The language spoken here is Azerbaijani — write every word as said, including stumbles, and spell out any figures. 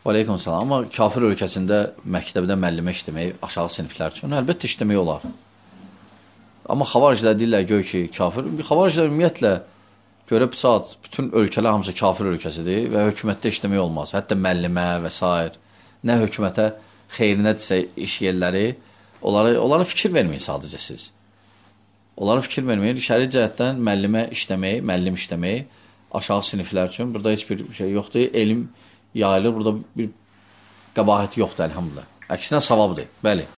Aleyküm salam. Amma kafir ölkəsində məktəbdə müəllimə işləmək aşağı siniflər üçün əlbəttə işləmək olar. Amma xavaricilər deyirlər göy ki, kafir. Xavaricilər ümumiyyətlə görə bu saat bütün ölkələr hamısı kafir ölkəsidir və hökumətdə işləmək olmaz. Hətta müəllimə və s. Nə hökumətə xeyrinədirsə iş yerləri, onlara, onlara fikir verməyin sadəcə siz. Onlara fikir verməyin. Şəri cəhətdən müəllimə işləmək, müəllim işləmək aşağı siniflər üçün burada heç bir şey yoxdur. Elm yayılır, burada bir qəbahət yoxdur, əlhamdülillah. Əksinə savabdır, bəli.